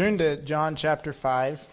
Turn to John chapter 5.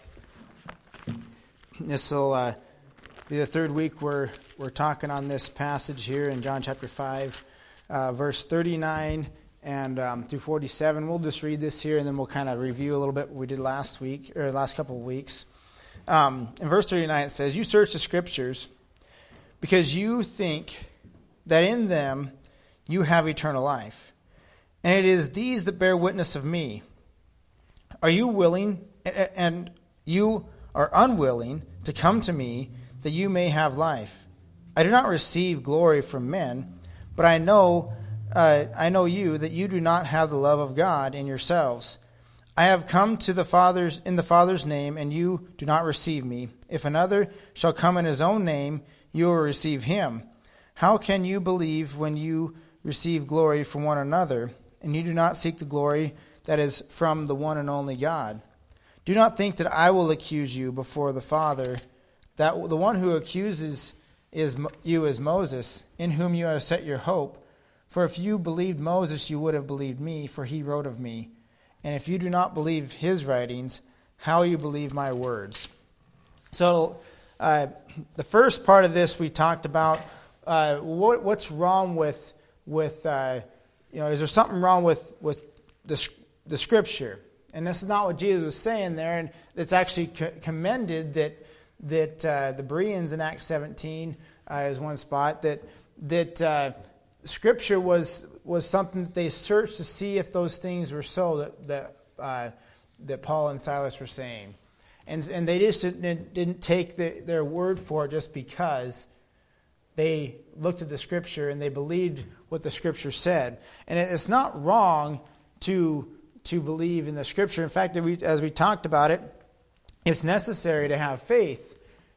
This will be the third week we're talking on this passage here in John chapter 5, verse 39 and through 47. We'll just read this here, and then we'll kind of review a little bit what we did last week, or last couple of weeks. In verse 39 it says, "You search the Scriptures because you think that in them you have eternal life. And it is these that bear witness of me. Are you willing, and you are unwilling to come to me that you may have life? I do not receive glory from men, but I know you, that you do not have the love of God in yourselves. I have come to the Father's in the Father's name, and you do not receive me. If another shall come in his own name, you will receive him. How can you believe when you receive glory from one another, and you do not seek the glory that is from the one and only God? Do not think that I will accuse you before the Father. That the one who accuses you is Moses, in whom you have set your hope. For if you believed Moses, you would have believed me, for he wrote of me. And if you do not believe his writings, how will you believe my words?" So the first part of this we talked about what's wrong with is there something wrong with the Scripture? And this is not what Jesus was saying there, and it's actually commended that the Bereans in Acts 17 is one spot that Scripture was something that they searched to see if those things were so that Paul and Silas were saying, and they just didn't take their word for it just because they looked at the Scripture and they believed what the Scripture said. And it's not wrong to believe in the Scripture. In fact, as we talked about it, it's necessary to have faith.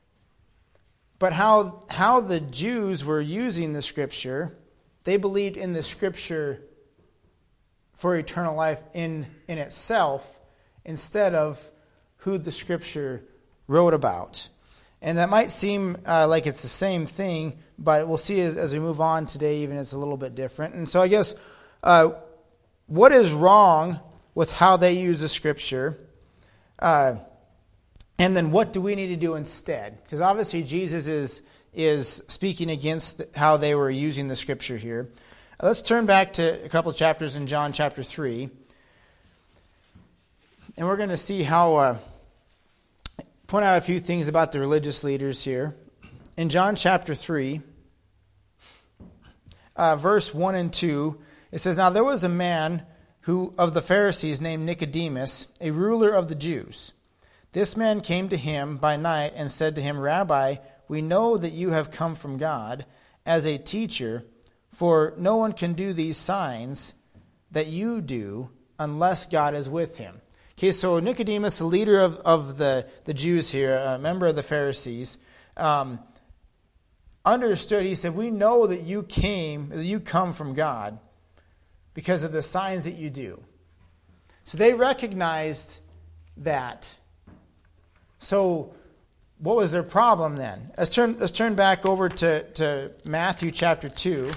But how the Jews were using the Scripture, they believed in the Scripture for eternal life in itself instead of who the Scripture wrote about. And that might seem like it's the same thing, but we'll see as we move on today, even it's a little bit different. And so I guess what is wrong with how they use the Scripture? And then what do we need to do instead? Because obviously Jesus is speaking against how they were using the Scripture here. Let's turn back to a couple of chapters in John chapter 3. And we're going to see how, point out a few things about the religious leaders here. In John chapter 3, verse 1 and 2, it says, "Now there was a man who of the Pharisees named Nicodemus, a ruler of the Jews. This man came to him by night and said to him, 'Rabbi, we know that you have come from God as a teacher, for no one can do these signs that you do unless God is with him.'" Okay, so Nicodemus, the leader of the Jews here, a member of the Pharisees, understood. He said, "We know that you come from God because of the signs that you do." So they recognized that. So what was their problem then? Let's turn back over to Matthew chapter 2.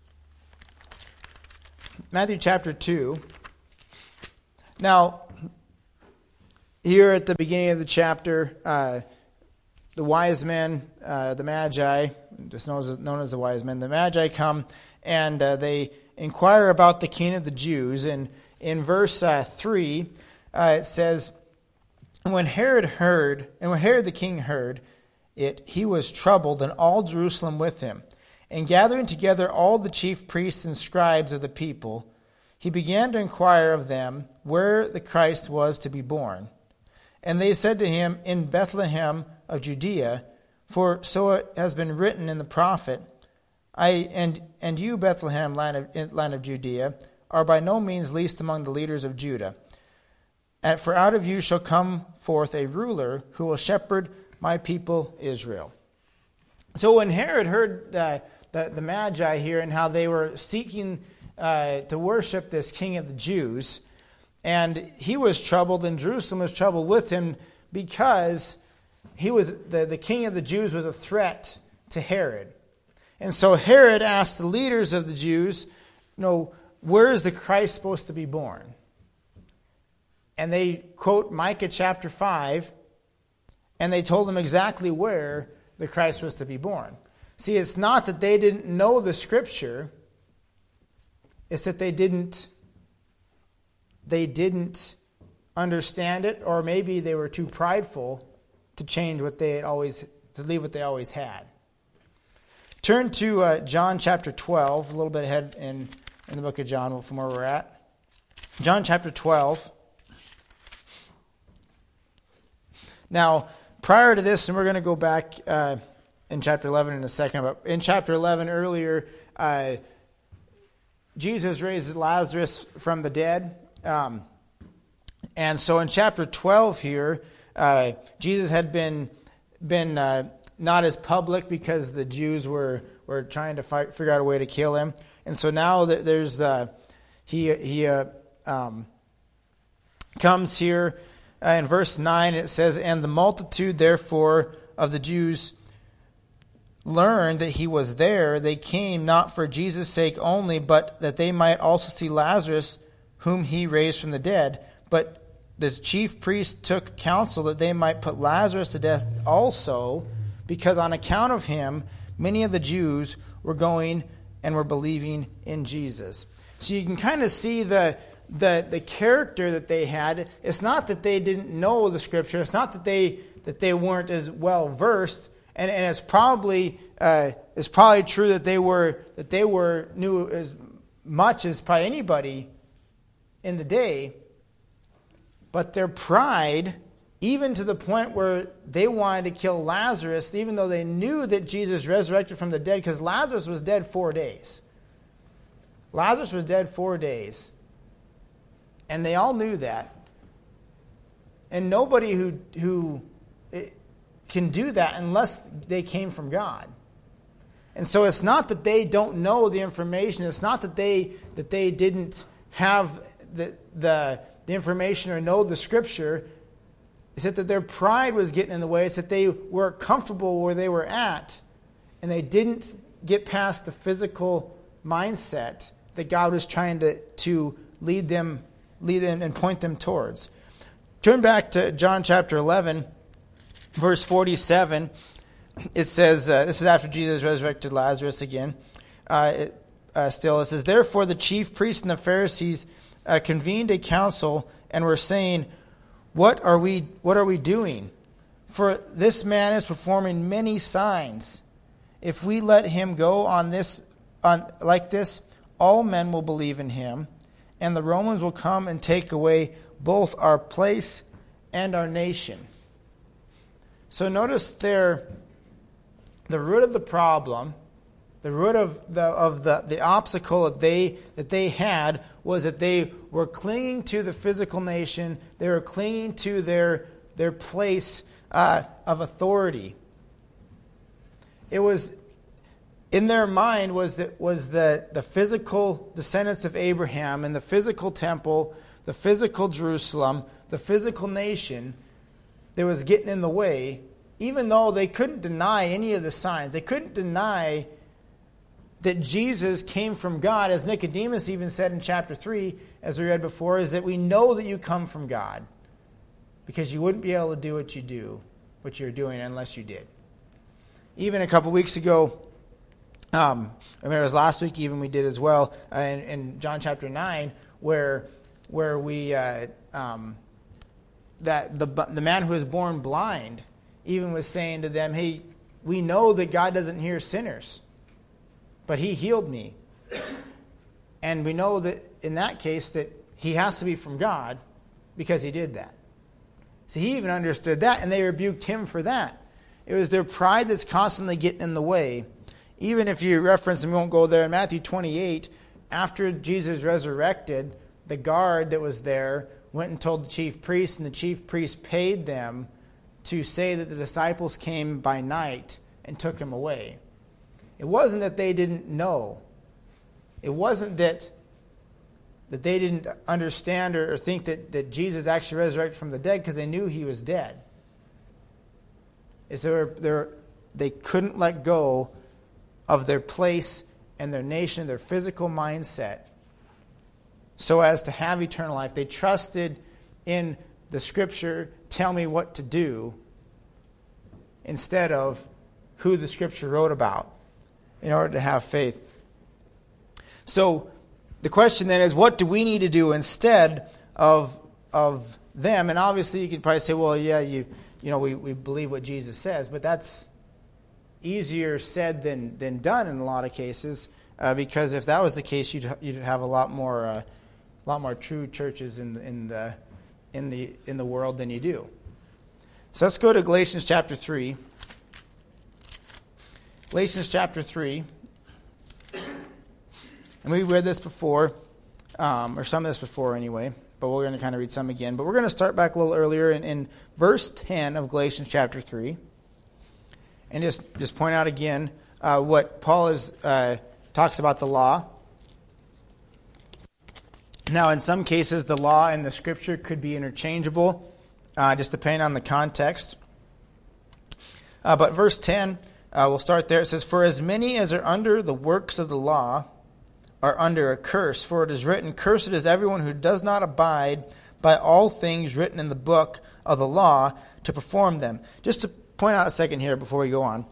Matthew chapter 2. Now, here at the beginning of the chapter, the wise men, the Magi, just known as the wise men, the Magi come and they inquire about the King of the Jews. And in verse 3, it says, "And when Herod the king heard it, he was troubled, and all Jerusalem with him. And gathering together all the chief priests and scribes of the people, he began to inquire of them where the Christ was to be born. And they said to him, 'In Bethlehem of Judea, for so it has been written in the prophet, and you, Bethlehem, land of Judea, are by no means least among the leaders of Judah. And for out of you shall come forth a ruler who will shepherd my people Israel.'" So when Herod heard the Magi here and how they were seeking to worship this King of the Jews, and he was troubled, and Jerusalem was troubled with him, because he was the King of the Jews was a threat to Herod. And so Herod asked the leaders of the Jews, where is the Christ supposed to be born? and they quote Micah chapter 5, and they told him exactly where the Christ was to be born. See, it's not that they didn't know the Scripture, it's that they didn't understand it, or maybe they were too prideful to change what they had to leave what they always had. Turn to John chapter 12, a little bit ahead in the book of John from where we're at. John chapter 12. Now, prior to this, and we're going to go back in chapter 11 in a second, but in chapter 11 earlier, Jesus raised Lazarus from the dead. And so in chapter 12 here, Jesus had been not as public because the Jews were trying to figure out a way to kill him. And so now there's he comes here in verse 9. It says, "And the multitude therefore of the Jews learned that he was there. They came not for Jesus' sake only, but that they might also see Lazarus, whom he raised from the dead. But the chief priests took counsel that they might put Lazarus to death also, because on account of him many of the Jews were going and were believing in Jesus." So you can kind of see the character that they had. It's not that they didn't know the Scripture. It's not that they weren't as well versed. And it's probably true that they knew as much as probably anybody in the day. But their pride, even to the point where they wanted to kill Lazarus, even though they knew that Jesus resurrected from the dead, because Lazarus was dead 4 days. Lazarus was dead 4 days. And they all knew that. And nobody who can do that unless they came from God. And so it's not that they don't know the information. It's not that they didn't have the information or know the Scripture. It's that their pride was getting in the way. It's that they were comfortable where they were at, and they didn't get past the physical mindset that God was trying to lead them and point them towards. Turn back to John chapter 11, verse 47. It says, this is after Jesus resurrected Lazarus again. It says, "Therefore the chief priests and the Pharisees convened a council and were saying, What are we doing? For this man is performing many signs. If we let him go on like this, all men will believe in him, and the Romans will come and take away both our place and our nation." So notice there, the root of the problem, the root of the obstacle that they had was that they were clinging to the physical nation. They were clinging to their place of authority. It was in their mind was the physical descendants of Abraham and the physical temple, the physical Jerusalem, the physical nation that was getting in the way, even though they couldn't deny any of the signs. They couldn't deny that Jesus came from God, as Nicodemus even said in chapter 3, as we read before, is that we know that you come from God, because you wouldn't be able to do what you're doing unless you did. Even a couple weeks ago, I remember it was last week even we did as well, in John chapter 9, where we that the man who was born blind even was saying to them, "Hey, we know that God doesn't hear sinners, but he healed me. And we know that in that case that he has to be from God because he did that." So he even understood that, and they rebuked him for that. It was their pride that's constantly getting in the way. Even if you reference, and we won't go there, in Matthew 28, after Jesus resurrected, the guard that was there went and told the chief priests, and the chief priests paid them to say that the disciples came by night and took him away. It wasn't that they didn't know. It wasn't that they didn't understand or think that Jesus actually resurrected from the dead, because they knew he was dead. It's they couldn't let go of their place and their nation, their physical mindset, so as to have eternal life. They trusted in the Scripture tell me what to do instead of who the Scripture wrote about in order to have faith. So the question then is, what do we need to do instead of them? And obviously you could probably say, well, yeah, we believe what Jesus says, but that's easier said than done in a lot of cases, because if that was the case, you'd have a lot more true churches in the world than you do. So let's go to Galatians chapter 3. Galatians chapter 3. And we read this before, or some of this before anyway, but we're going to kind of read some again. But we're going to start back a little earlier in verse 10 of Galatians chapter 3. And just point out again what Paul talks about the law. Now, in some cases, the law and the Scripture could be interchangeable, just depending on the context. But verse 10, we'll start there. It says, "For as many as are under the works of the law are under a curse. For it is written, Cursed is everyone who does not abide by all things written in the book of the law to perform them." Just to point out a second here before we go on.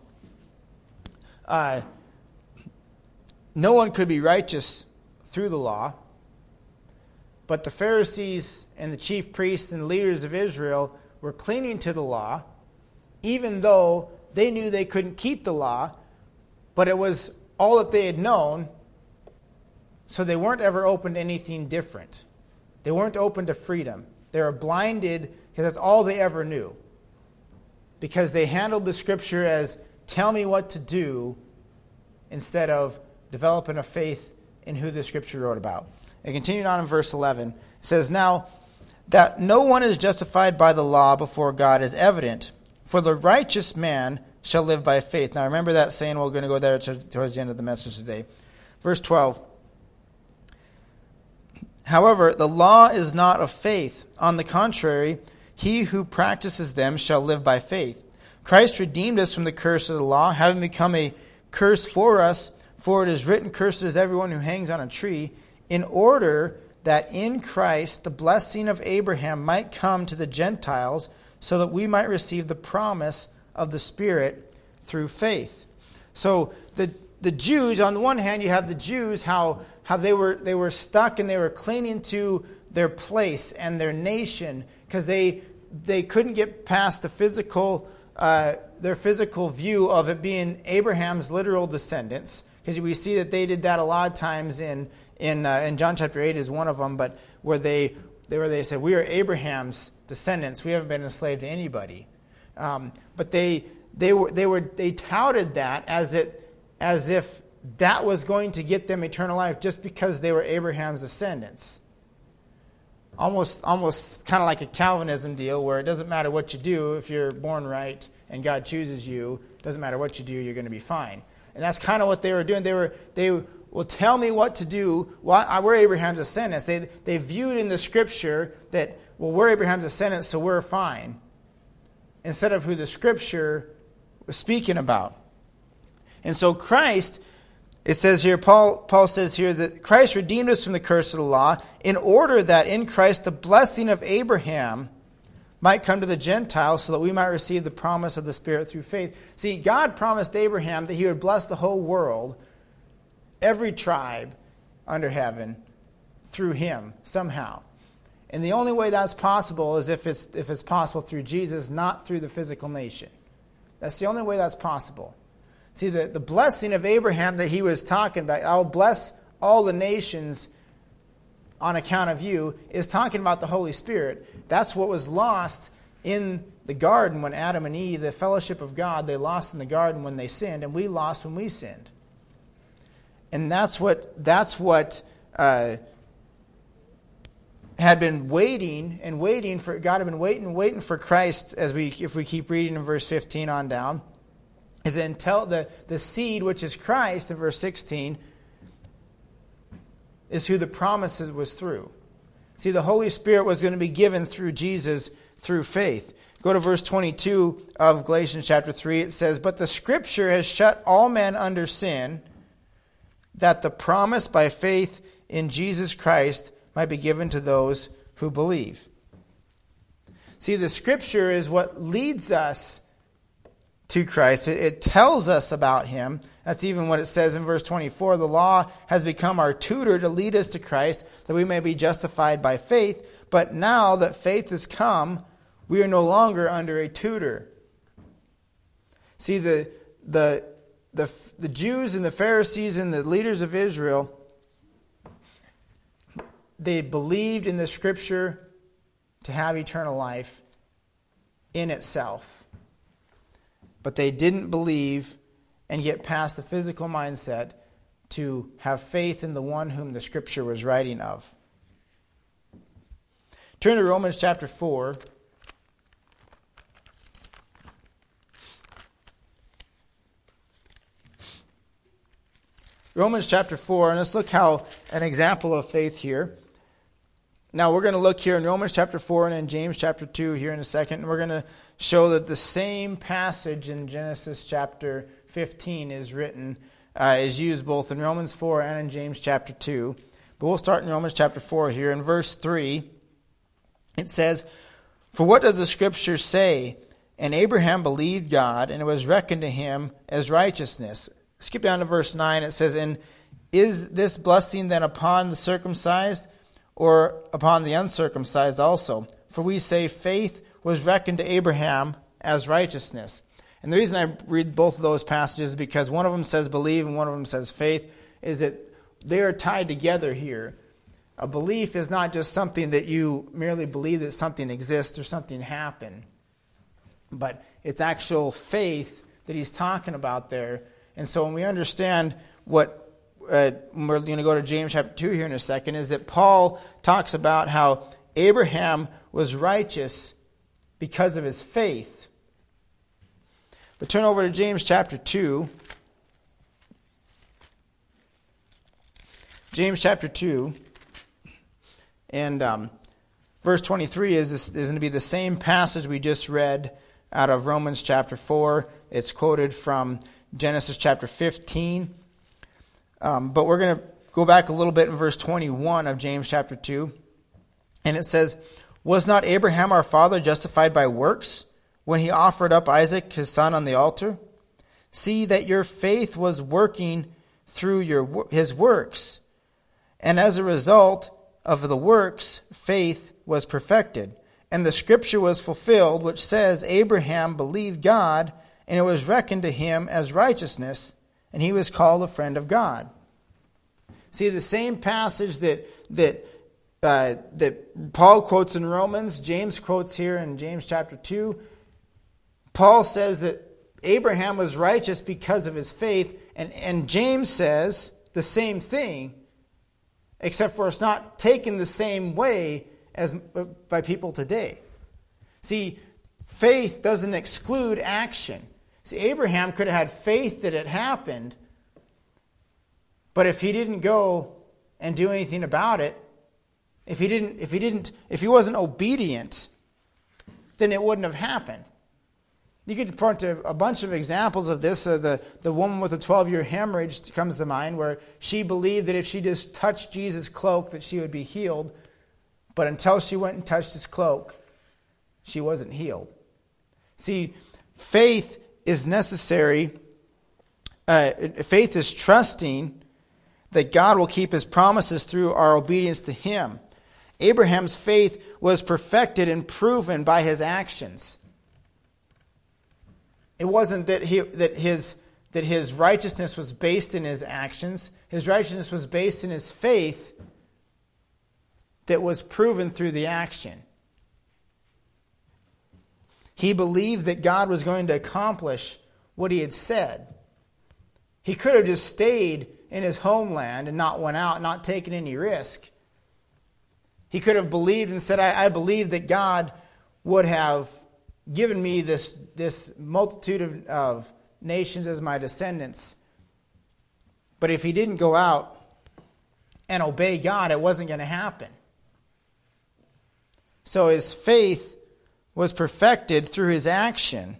No one could be righteous through the law, but the Pharisees and the chief priests and leaders of Israel were clinging to the law, even though they knew they couldn't keep the law, but it was all that they had known, so they weren't ever open to anything different. They weren't open to freedom. They were blinded because that's all they ever knew. Because they handled the Scripture as, tell me what to do, instead of developing a faith in who the Scripture wrote about. And continuing on in verse 11, it says, "Now that no one is justified by the law before God is evident, for the righteous man shall live by faith." Now remember that saying, we're going to go there towards the end of the message today. Verse 12, "However, the law is not of faith. On the contrary, he who practices them shall live by faith. Christ redeemed us from the curse of the law, having become a curse for us, for it is written, Cursed is everyone who hangs on a tree, in order that in Christ the blessing of Abraham might come to the Gentiles, so that we might receive the promise of the Spirit through faith." So the Jews, on the one hand, you have the Jews, how they were stuck and they were clinging to their place and their nation because they couldn't get past the their physical view of it being Abraham's literal descendants, because we see that they did that a lot of times in John chapter 8 is one of them, but where they said, we are Abraham's descendants, we haven't been enslaved to anybody. But they touted that as if that was going to get them eternal life just because they were Abraham's descendants. Almost kind of like a Calvinism deal where it doesn't matter what you do, if you're born right and God chooses you, it doesn't matter what you do, you're going to be fine. And that's kind of what they were doing. They will tell me what to do. Well, we're Abraham's descendants. They viewed in the Scripture that, well, we're Abraham's descendants, so we're fine, instead of who the Scripture was speaking about. And so Christ, it says here, Paul says here that Christ redeemed us from the curse of the law in order that in Christ the blessing of Abraham might come to the Gentiles so that we might receive the promise of the Spirit through faith. See, God promised Abraham that he would bless the whole world, every tribe under heaven, through him somehow. And the only way that's possible is if it's possible through Jesus, not through the physical nation. That's the only way that's possible. See, the blessing of Abraham that he was talking about, I'll bless all the nations on account of you, is talking about the Holy Spirit. That's what was lost in the garden when Adam and Eve, the fellowship of God, they lost in the garden when they sinned, and we lost when we sinned. And that's what had been waiting for, God had been waiting for Christ, if we keep reading in verse 15 on down, is until the seed, which is Christ, in verse 16, is who the promise was through. See, the Holy Spirit was going to be given through Jesus through faith. Go to verse 22 of Galatians chapter 3. It says, "But the Scripture has shut all men under sin, that the promise by faith in Jesus Christ might be given to those who believe." See, the Scripture is what leads us to Christ. It tells us about Him. That's even what it says in verse 24. The law has become our tutor to lead us to Christ, that we may be justified by faith. But now that faith has come, we are no longer under a tutor. See, the Jews and the Pharisees and the leaders of Israel, they believed in the Scripture to have eternal life in itself. But they didn't believe and get past the physical mindset to have faith in the one whom the Scripture was writing of. Turn to Romans chapter 4. Romans chapter 4, and let's look how an example of faith here. Now we're going to look here in Romans chapter 4 and in James chapter 2 here in a second. And we're going to show that the same passage in Genesis chapter 15 is used both in Romans 4 and in James chapter 2. But we'll start in Romans chapter 4 here. In verse 3, it says, "For what does the Scripture say? And Abraham believed God, and it was reckoned to him as righteousness." Skip down to verse 9. It says, "And is this blessing then upon the circumcised, or upon the uncircumcised also? For we say faith was reckoned to Abraham as righteousness." And the reason I read both of those passages is because one of them says believe and one of them says faith, is that they are tied together here. A belief is not just something that you merely believe that something exists or something happened, but it's actual faith that he's talking about there. And so when we understand what we're going to go to James chapter 2 here in a second, is that Paul talks about how Abraham was righteous because of his faith. But turn over to James chapter 2. James chapter 2. And verse 23 is going to be the same passage we just read out of Romans chapter 4. It's quoted from Genesis chapter 15. But we're going to go back a little bit in verse 21 of James chapter 2. And it says, "Was not Abraham our father justified by works when he offered up Isaac his son on the altar? See that your faith was working through his works. And as a result of the works, faith was perfected. And the Scripture was fulfilled, which says, Abraham believed God, and it was reckoned to him as righteousness, and he was called a friend of God." See, the same passage that Paul quotes in Romans, James quotes here in James chapter 2. Paul says that Abraham was righteous because of his faith, and James says the same thing, except for it's not taken the same way as by people today. See, faith doesn't exclude action. See, Abraham could have had faith that it happened, but if he didn't go and do anything about it, if he wasn't obedient, then it wouldn't have happened. You could point to a bunch of examples of this. The woman with the 12-year hemorrhage comes to mind, where she believed that if she just touched Jesus' cloak that she would be healed, but until she went and touched his cloak, she wasn't healed. See, faith is necessary. Faith is trusting that God will keep His promises through our obedience to Him. Abraham's faith was perfected and proven by his actions. It wasn't that his righteousness was based in his actions. His righteousness was based in his faith that was proven through the action. He believed that God was going to accomplish what He had said. He could have just stayed in his homeland and not went out, not taken any risk. He could have believed and said, I believe that God would have given me this multitude of nations as my descendants. But if he didn't go out and obey God, it wasn't going to happen. So his faith was perfected through his action.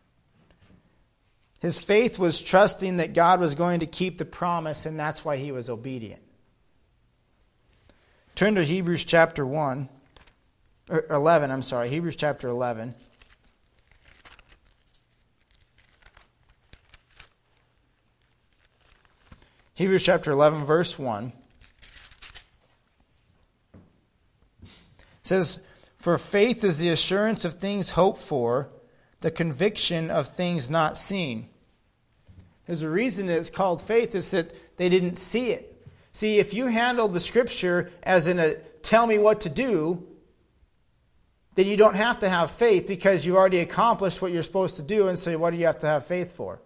His faith was trusting that God was going to keep the promise, and that's why he was obedient. Turn to Hebrews chapter 1. or 11, I'm sorry, Hebrews chapter 11. Hebrews chapter 11, verse 1. It says, "For faith is the assurance of things hoped for, the conviction of things not seen." There's a reason that it's called faith, is that they didn't see it. See, if you handle the Scripture as in a tell me what to do, then you don't have to have faith because you already accomplished what you're supposed to do, and so what do you have to have faith for?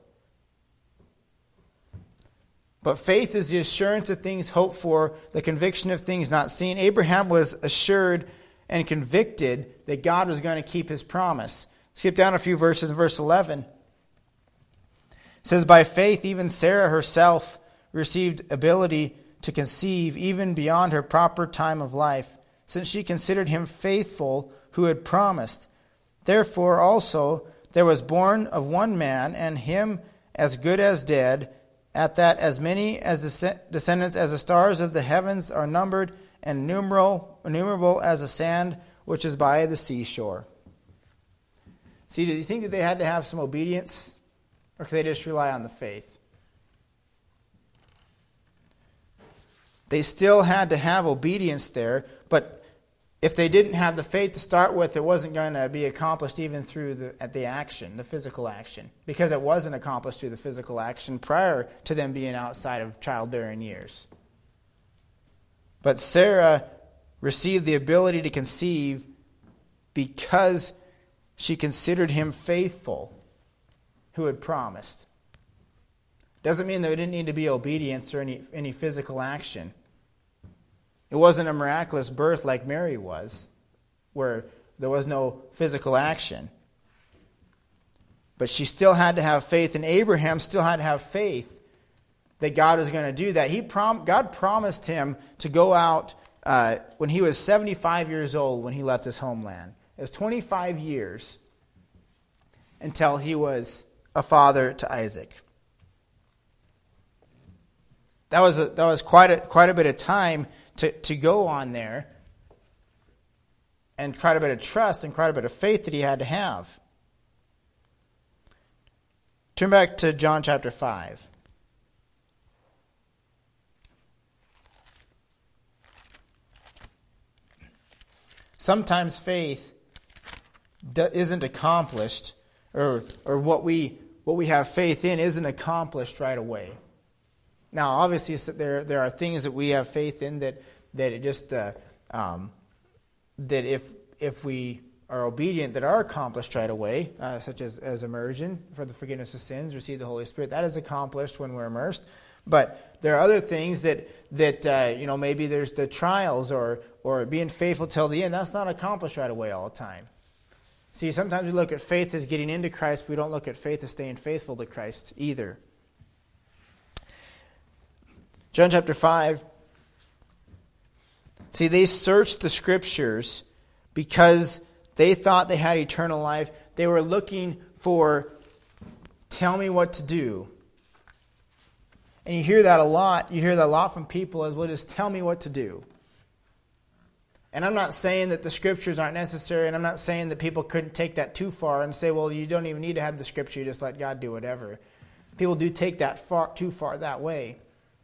But faith is the assurance of things hoped for, the conviction of things not seen. Abraham was assured and convicted that God was going to keep his promise. Skip down a few verses in verse 11. It says, "By faith even Sarah herself received ability to conceive even beyond her proper time of life, since she considered him faithful who had promised. Therefore also there was born of one man, and him as good as dead, at that as many as descendants as the stars of the heavens are numbered, and innumerable as the sand which is by the seashore." See, do you think that they had to have some obedience, or could they just rely on the faith? They still had to have obedience there, but if they didn't have the faith to start with, it wasn't going to be accomplished even through the action, the physical action, because it wasn't accomplished through the physical action prior to them being outside of childbearing years. But Sarah received the ability to conceive because she considered him faithful who had promised. Doesn't mean there didn't need to be obedience or any physical action. It wasn't a miraculous birth like Mary was, where there was no physical action. But she still had to have faith, and Abraham still had to have faith that God was going to do that. God promised him to go out when he was 75 years old when he left his homeland. It was 25 years until he was a father to Isaac. That was quite a bit of time to go on there, and quite a bit of trust and quite a bit of faith that he had to have. Turn back to John chapter 5. Sometimes faith isn't accomplished, or what we have faith in isn't accomplished right away. Now, obviously, there are things that we have faith in that it just that if we are obedient, that are accomplished right away, such as immersion for the forgiveness of sins, receive the Holy Spirit. That is accomplished when we're immersed. But there are other things that maybe there's the trials or being faithful till the end. That's not accomplished right away all the time. See, sometimes we look at faith as getting into Christ, but we don't look at faith as staying faithful to Christ either. John chapter 5. See, they searched the Scriptures because they thought they had eternal life. They were looking for, tell me what to do. And you hear that a lot. You hear that a lot from people as well, just tell me what to do. And I'm not saying that the Scriptures aren't necessary, and I'm not saying that people couldn't take that too far and say, well, you don't even need to have the Scripture, you just let God do whatever. People do take that too far that way.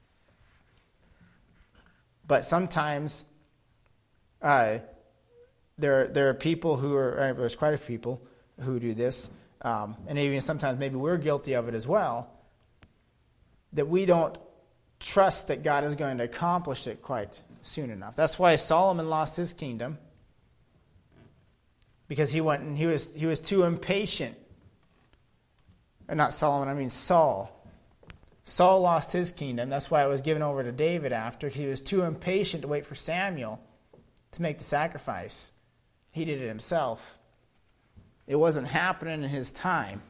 But sometimes there are people who are, there's quite a few people who do this, and even sometimes maybe we're guilty of it as well, that we don't trust that God is going to accomplish it quite soon enough. That's why Solomon lost his kingdom, because he went and he was too impatient. Or not Solomon, I mean Saul. Saul lost his kingdom. That's why it was given over to David after. He was too impatient to wait for Samuel to make the sacrifice. He did it himself. It wasn't happening in his time.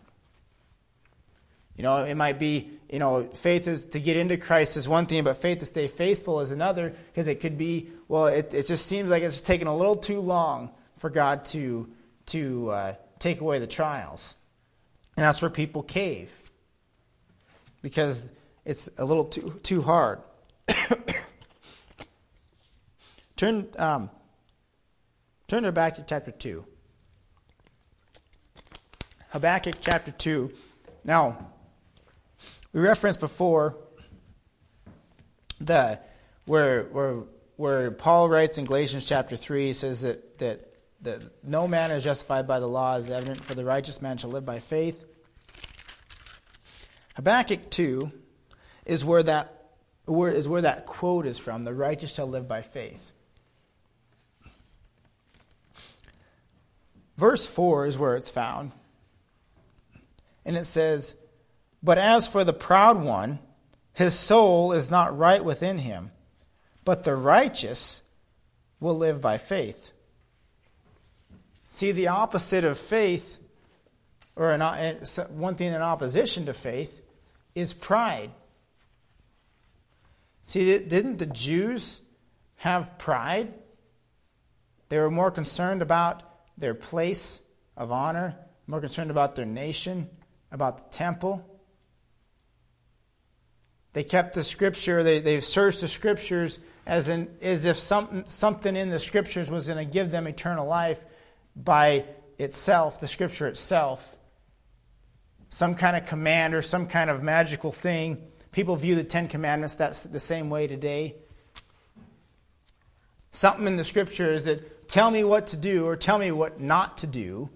It might be, faith is to get into Christ is one thing, but faith to stay faithful is another, because it could be, it just seems like it's taken a little too long for God to take away the trials. And that's where people cave, because it's a little too hard. Turn Turn to Habakkuk chapter 2. Habakkuk chapter 2. Now, we referenced before where Paul writes in Galatians chapter 3, he says that no man is justified by the law is evident, for the righteous man shall live by faith. Habakkuk 2 is where that quote is from, the righteous shall live by faith. Verse 4 is where it's found. And it says, "But as for the proud one, his soul is not right within him, but the righteous will live by faith." See, the opposite of faith, or one thing in opposition to faith, is pride. See, didn't the Jews have pride? They were more concerned about their place of honor, more concerned about their nation, about the temple. They kept the Scripture, they searched the Scriptures as if something in the Scriptures was going to give them eternal life by itself, the Scripture itself. Some kind of command or some kind of magical thing. People view the Ten Commandments that's the same way today. Something in the Scriptures that tell me what to do or tell me what not to do.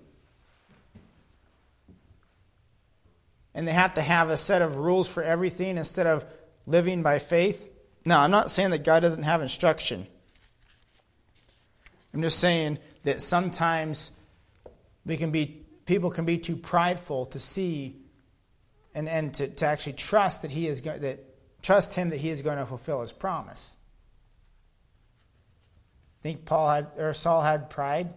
And they have to have a set of rules for everything instead of living by faith. No, I'm not saying that God doesn't have instruction. I'm just saying that sometimes people can be too prideful to see and to actually trust trust Him that He is going to fulfill His promise. Think Saul had pride?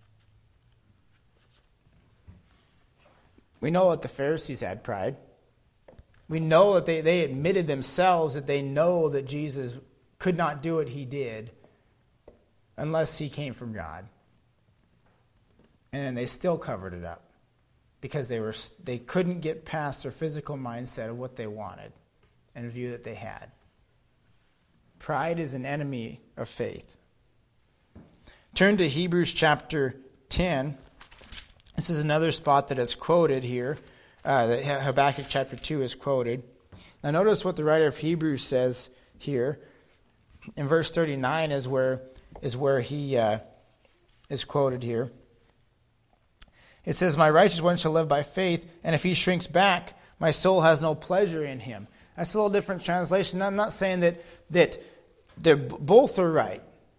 We know that the Pharisees had pride. We know that they admitted themselves that they know that Jesus could not do what He did unless He came from God. And they still covered it up because they couldn't get past their physical mindset of what they wanted and view that they had. Pride is an enemy of faith. Turn to Hebrews chapter 10. This is another spot that is quoted here. That Habakkuk chapter 2 is quoted. Now notice what the writer of Hebrews says here. In verse 39 is where he is quoted here. It says, "My righteous one shall live by faith, and if he shrinks back, my soul has no pleasure in him." That's a little different translation. I'm not saying that they're both are right.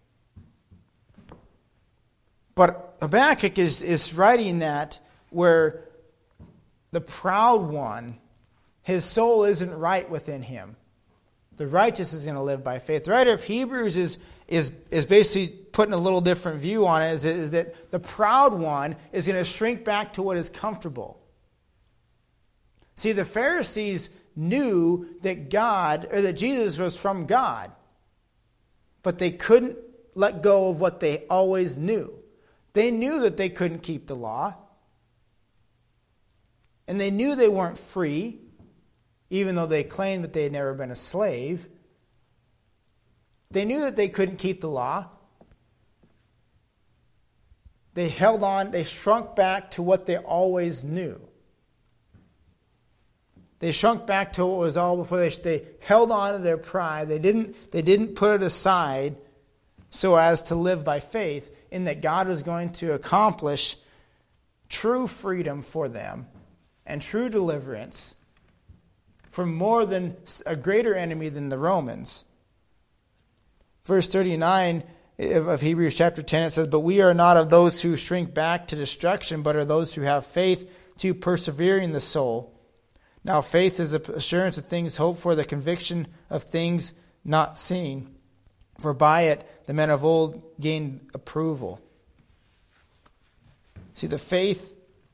But Habakkuk is writing that where the proud one, his soul isn't right within him. The righteous is going to live by faith. The writer of Hebrews is basically putting a little different view on it, is that the proud one is going to shrink back to what is comfortable. See, the Pharisees knew that that Jesus was from God, but they couldn't let go of what they always knew. They knew that they couldn't keep the law. And they knew they weren't free, even though they claimed that they had never been a slave. They knew that they couldn't keep the law. They held on, they shrunk back to what they always knew. They shrunk back to what was all before. They held on to their pride. They didn't put it aside so as to live by faith in that God was going to accomplish true freedom for them and true deliverance from more than a greater enemy than the Romans. Verse 39 of Hebrews chapter 10, it says, "But we are not of those who shrink back to destruction, but are those who have faith to persevere in the soul. Now faith is the assurance of things hoped for, the conviction of things not seen. For by it the men of old gained approval." See, the faith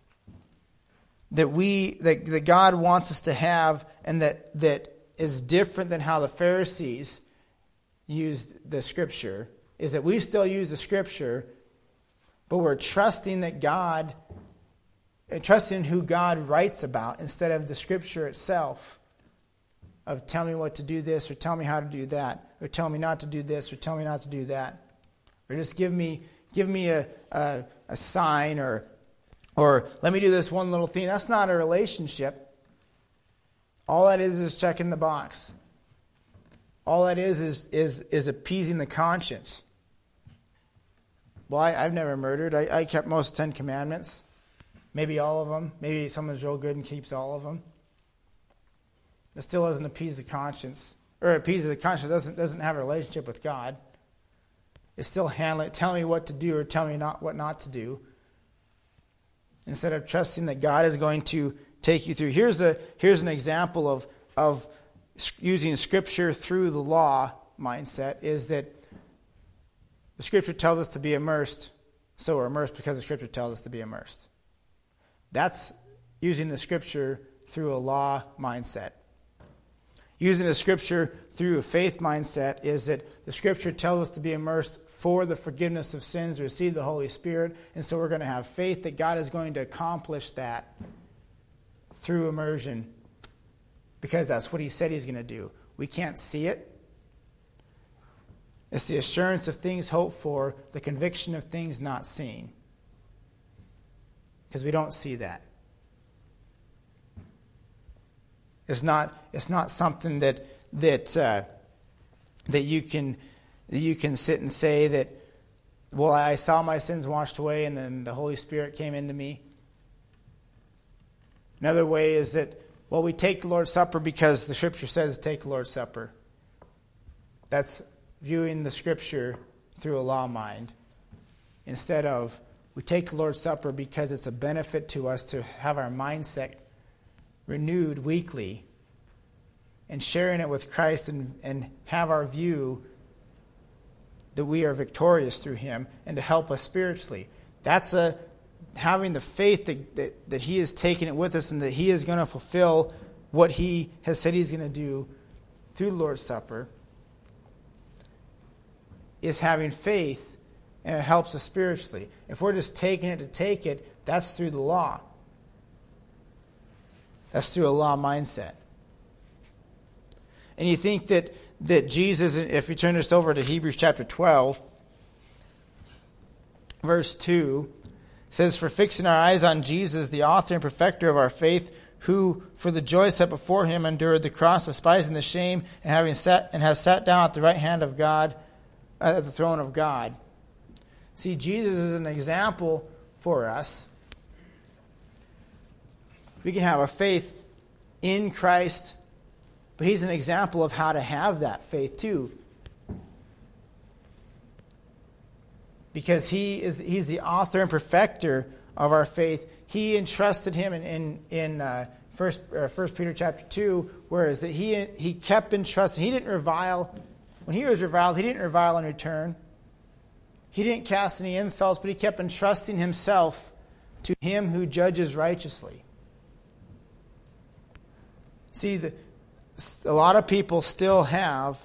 that God wants us to have, and that is different than how the Pharisees used the Scripture, is that we still use the Scripture, but we're trusting that God, trusting in who God writes about instead of the Scripture itself. Of tell me what to do this, or tell me how to do that, or tell me not to do this, or tell me not to do that, or just give me give me a sign, or let me do this one little thing. That's not a relationship. All that is checking the box. All that is appeasing the conscience. Well, I've never murdered. I kept most of the 10 Commandments. Maybe all of them. Maybe someone's real good and keeps all of them. It still doesn't appease the conscience. Or appeases the conscience, doesn't have a relationship with God. It's still handling it. Tell me what to do or tell me what not to do. Instead of trusting that God is going to take you through. Here's an example of using Scripture through the law mindset, is that the Scripture tells us to be immersed, so we're immersed because the Scripture tells us to be immersed. That's using the Scripture through a law mindset. Using the Scripture through a faith mindset is that the Scripture tells us to be immersed for the forgiveness of sins, receive the Holy Spirit, and so we're going to have faith that God is going to accomplish that through immersion, because that's what He said He's going to do. We can't see it. It's the assurance of things hoped for, the conviction of things not seen. Because we don't see that. It's not something that you can sit and say that, well, I saw my sins washed away and then the Holy Spirit came into me. Another way is that, well, we take the Lord's Supper because the Scripture says to take the Lord's Supper. That's viewing the Scripture through a law mind. Instead of, we take the Lord's Supper because it's a benefit to us to have our mindset renewed weekly and sharing it with Christ and have our view that we are victorious through Him and to help us spiritually. That's having the faith that He is taking it with us and that He is going to fulfill what He has said He's going to do through the Lord's Supper, is having faith, and it helps us spiritually. If we're just taking it to take it, that's through the law. That's through a law mindset. And you think that Jesus, if you turn this over to Hebrews chapter 12, verse 2, says, "For fixing our eyes on Jesus, the author and perfecter of our faith, who for the joy set before Him endured the cross, despising the shame, and has sat down at the right hand of God, at the throne of God." See, Jesus is an example for us. We can have a faith in Christ, but He's an example of how to have that faith too. Because He's the author and perfecter of our faith. He entrusted Him in 1 Peter chapter 2, whereas that He kept entrusting. He didn't revile. When He was reviled, He didn't revile in return. He didn't cast any insults, but He kept entrusting Himself to Him who judges righteously. See, a lot of people still have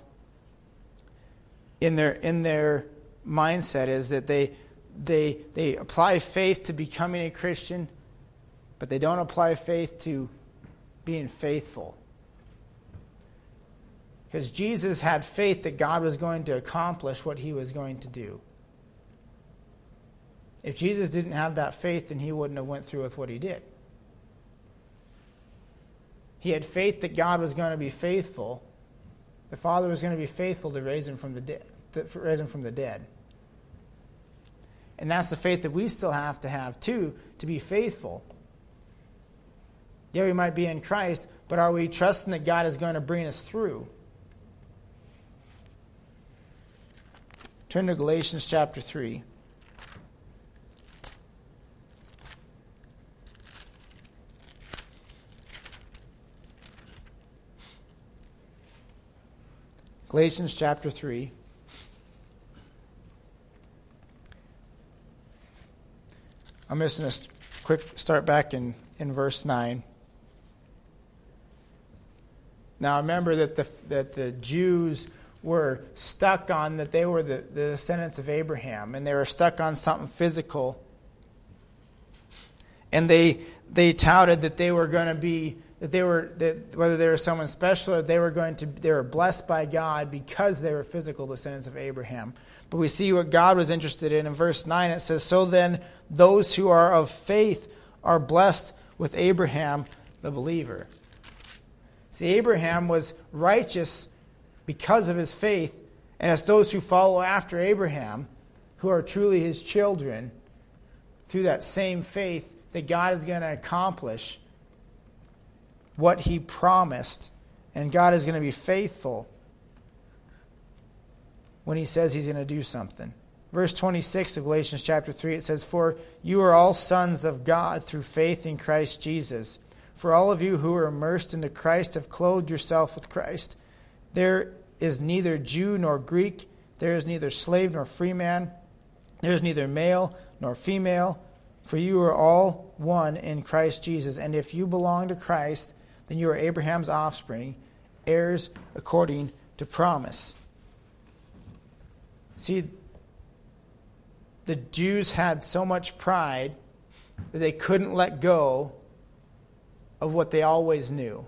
in their mindset is that they apply faith to becoming a Christian, but they don't apply faith to being faithful. Because Jesus had faith that God was going to accomplish what He was going to do. If Jesus didn't have that faith, then He wouldn't have went through with what He did. He had faith that God was going to be faithful. The Father was going to be faithful to raise Him from the dead. And that's the faith that we still have too, to be faithful. Yeah, we might be in Christ, but are we trusting that God is going to bring us through? Turn to Galatians chapter 3. Galatians chapter 3. I'm just going to start back in verse 9. Now remember that the Jews were stuck on that they were the descendants of Abraham, and they were stuck on something physical. And they touted that they were going to be whether they were someone special or they were blessed by God because they were physical descendants of Abraham. But we see what God was interested in. In verse 9 it says, "So then those who are of faith are blessed with Abraham the believer." See, Abraham was righteous because of his faith, and it's those who follow after Abraham who are truly his children through that same faith that God is going to accomplish what he promised, and God is going to be faithful when he says he's going to do something. Verse 26 of Galatians chapter 3, it says, "For you are all sons of God through faith in Christ Jesus. For all of you who are immersed into Christ have clothed yourself with Christ. There is neither Jew nor Greek, there is neither slave nor free man, there is neither male nor female, for you are all one in Christ Jesus. And if you belong to Christ, then you are Abraham's offspring, heirs according to promise." See, the Jews had so much pride that they couldn't let go of what they always knew.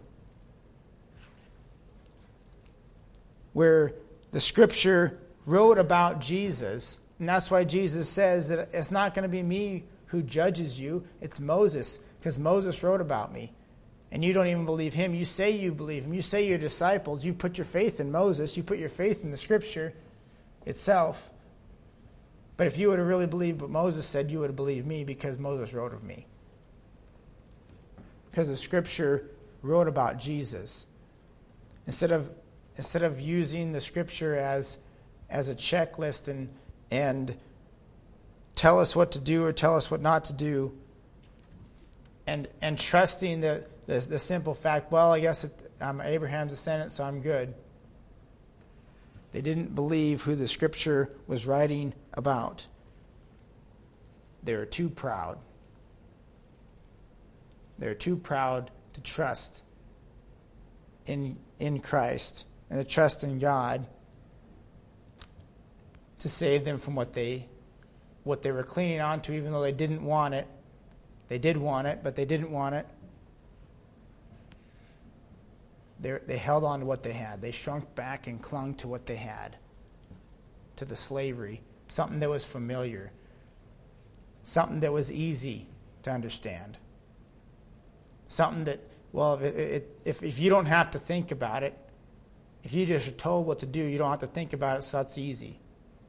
Where the Scripture wrote about Jesus, and that's why Jesus says that it's not going to be me who judges you, it's Moses, because Moses wrote about me. And you don't even believe him. You say you believe him. You say you're disciples. You put your faith in Moses. You put your faith in the Scripture itself. But if you would have really believed what Moses said, you would have believed me because Moses wrote of me. Because the Scripture wrote about Jesus. Instead of using the Scripture as a checklist and tell us what to do or tell us what not to do, and trusting the simple fact, well, I guess I'm Abraham's descendant, so I'm good. They didn't believe who the Scripture was writing about. They were too proud. They were too proud to trust in Christ and to trust in God to save them from what they were clinging on to, even though they didn't want it. They did want it, but they didn't want it. They held on to what they had. They shrunk back and clung to what they had, to the slavery, something that was familiar, something that was easy to understand, something that, well, if you don't have to think about it, if you just are told what to do, you don't have to think about it, so that's easy.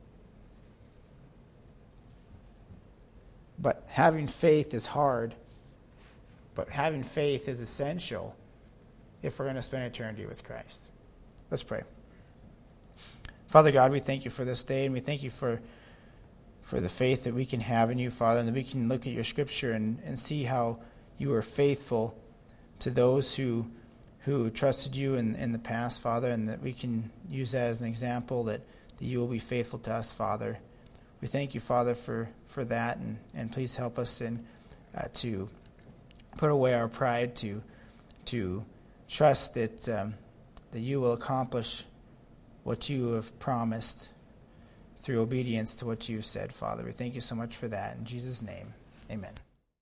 But having faith is hard, but having faith is essential if we're going to spend eternity with Christ. Let's pray. Father God, we thank you for this day, and we thank you for the faith that we can have in you, Father, and that we can look at your Scripture and see how you are faithful to those who trusted you in the past, Father, and that we can use that as an example that you will be faithful to us, Father. We thank you, Father, for that, and please help us to put away our pride, to trust that you will accomplish what you have promised through obedience to what you have said, Father. We thank you so much for that. In Jesus' name, amen.